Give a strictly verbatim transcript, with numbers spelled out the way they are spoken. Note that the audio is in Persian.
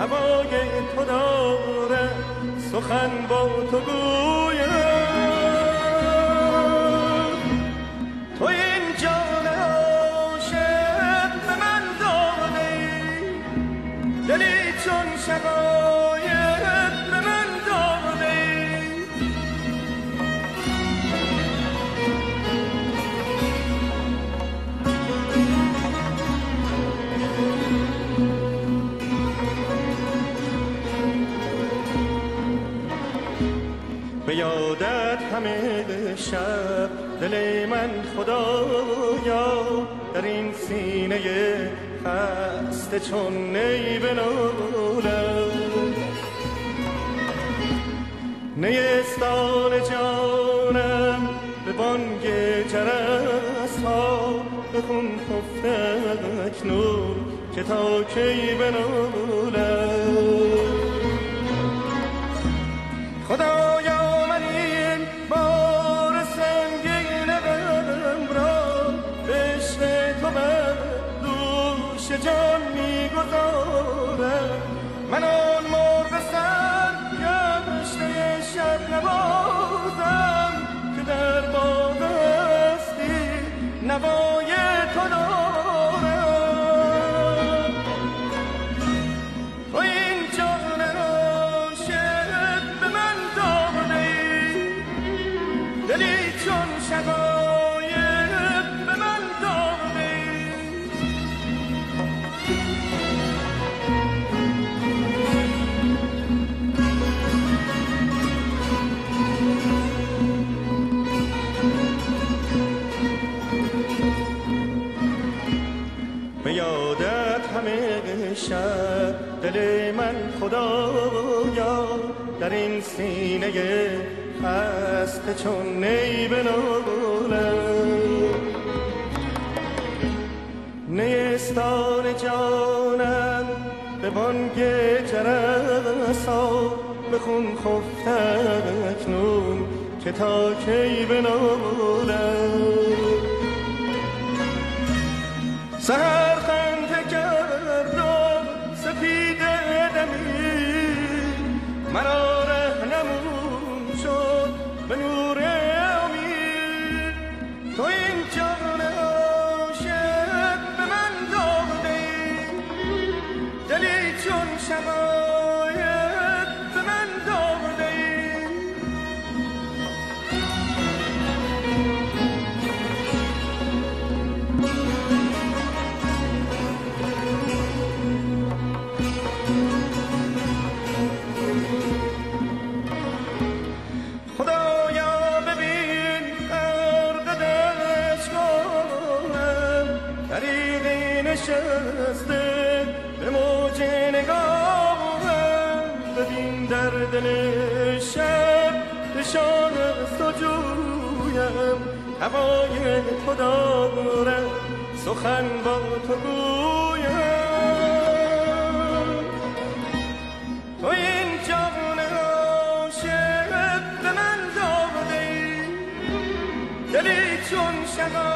هوای تو داره سخن با تو گویم. تو این جان عاشق به من داده ای، دلی چون شقایق به من داده ای. به یادت همه شب دل من خدایا در این سینه خسته چون نی بنالم. نیستان جانم به بانگ جرس ها به خون خفته اکنون که تا کی بنالم. خدایا من این بار سنگین غم را به عشق تو بر دوش جان میگذارم. من آن مرغ سرگشته شب نوازم که در باغ هستی نوای تو دارم. تو این جان عاشق به من داده ای، دلی چون شقایق به من داده ای. به یادت همه شب دل من خدایا در این سینه خسته چون نی بنالم. نیستان جانم به بانگ جرس ها به خون خفته اکنون که تا کی بنالم. سحر خنده کرد و سپید دمی مرا رهنمون شد به نور امید. تو این جان عاشق به من داده ای، دلی چون شقایق به من داده ای. نشسته به موج نگاهم، ببین در دل شب نشان از تو جویم. هوای تو دارم سخن با تو گویم. تو این جان عاشق به من داده ای، دلی چون شقایق